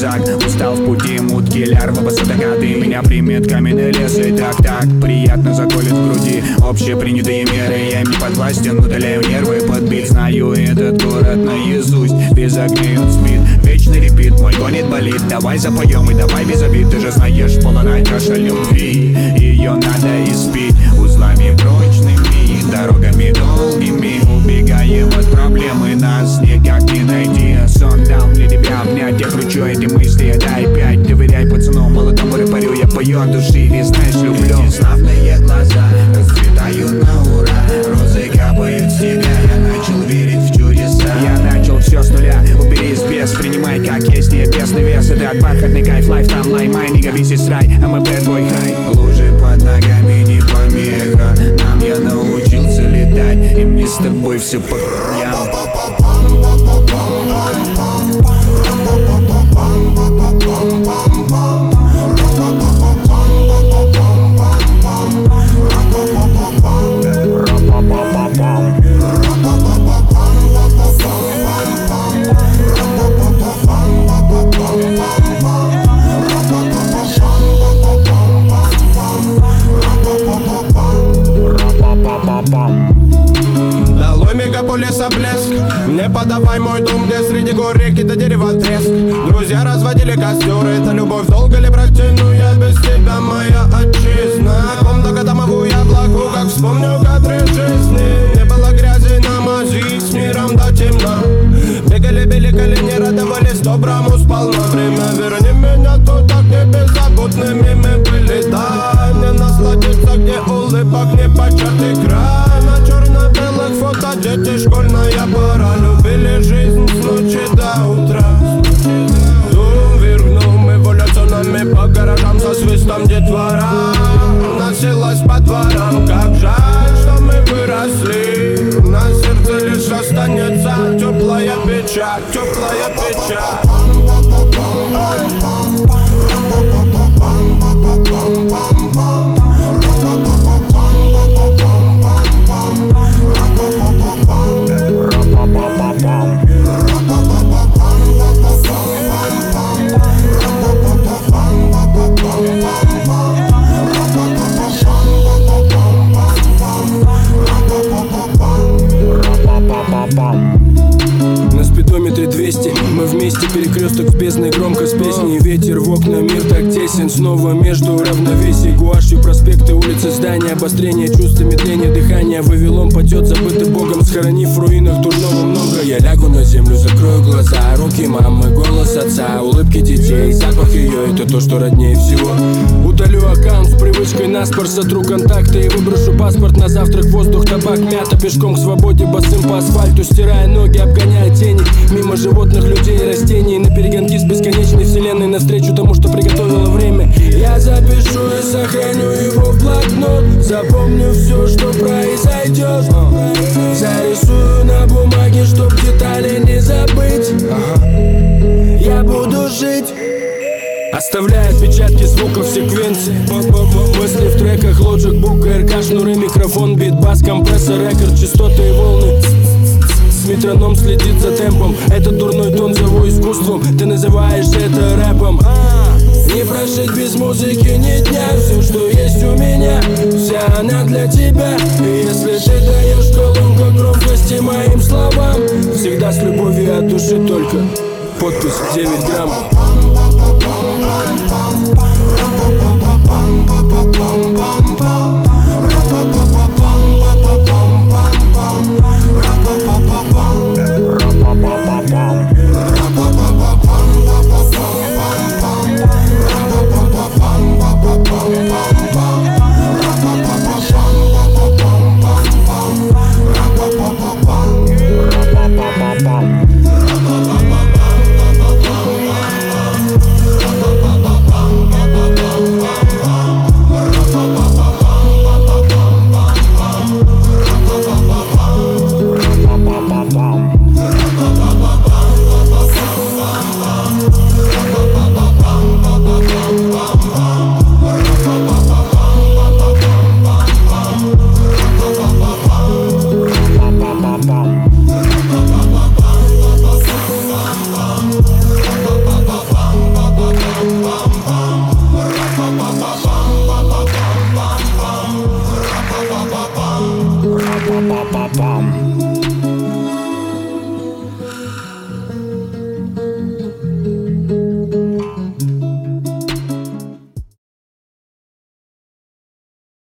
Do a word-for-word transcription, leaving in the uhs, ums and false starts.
рюкзак. Устал в пути, мутки, лярва, басатакаты. Меня примет каменный лес и так-так приятно заколет в груди. Общепринятые меры, я им не подвластен, удаляю нервы, подбит. Знаю этот город наизусть, без огней он спит. Вечный репит, мой гонит болит. Давай запоем и давай без обид. Ты же знаешь, полная чаша любви, ее надо испить узлами прочными, дорогами долгими. Убегаем от проблемы, нас никак не найти. Сон дал для тебя обнять, я кручу эти мысли, дай пять. Доверяй пацану, молодому рэперю, я пою от души, и знаешь, люблю. Эти славные глаза расцветают на ура, розы капают с тебя, я начал верить в чудеса. Я начал все с нуля, убери из без, принимай как есть, небесный вес. Это бархатный кайф, лайф, там лай, май, нига, весь из рай, а мы bad boy high. Лужи под ногами не помеха, нам я научился летать, и мне с тобой все по краям. Долой мегаполиса блеск, не подавай мой дом, где среди гор реки до дерева треск. Друзья разводили костеры, это любовь долго ли протяну я без тебя, моя отчизна. Комната домовую яблоку, как вспомню кадры жизни. Не было грязи на мази, с миром до темна. Бегали, били колени, радовались доброму сполна. Время верни меня туда, где беззаботными мы были. Дай мне насладиться, где улыбок не початый край. На черно-белых фото дети, школьная пора. Любили жизнь с ночи до утра. Дум вергнул эволюционами по гаражам со свистом детвора. Носилась по дворам, как жаль, что мы выросли. На сердце лишь останется теплая печаль, теплая печаль. На спидометре двести, мы вместе, перекресток в бездной, громко с песней. Ветер в окна, мир так тесен, снова между равновесий. Гуашью проспекты, улицы, здания, обострение чувств, медление дыхания. Вавилон падет, забытый Богом, схоронив в руинах дурного много. Я лягу на землю, закрою глаза, руки мамы, голос отца, улыбки детей, запах ее, это то, что роднее всего. Удалю аккаунт с привычкой наспор, сотру контакты и выброшу паспорт на завтрак. Воздух, табак, мята, пешком к свободе, босым по асфальту, стирая ноги, обгоняя тени. Мимо животных, людей и растений, на перегонки с бесконечной вселенной, навстречу тому, что приготовило время. Я запишу и сохраню его в блокнот, запомню все, что произойдет. Зарисую на бумаге, чтоб детали не забыть. Я буду жить, оставляя отпечатки звуков секвенции. Мысли в треках, Logic, Book, РК, шнуры, микрофон, бит, бас, компрессор, рекорд, частоты и волны. Метроном следит за темпом, этот дурной тон зову искусством. Ты называешь это рэпом. Не прожить без музыки ни дня. Все, что есть у меня, вся она для тебя. И если ты даешь колонку громкости моим словам, всегда с любовью от души только. Подпись девять грамм.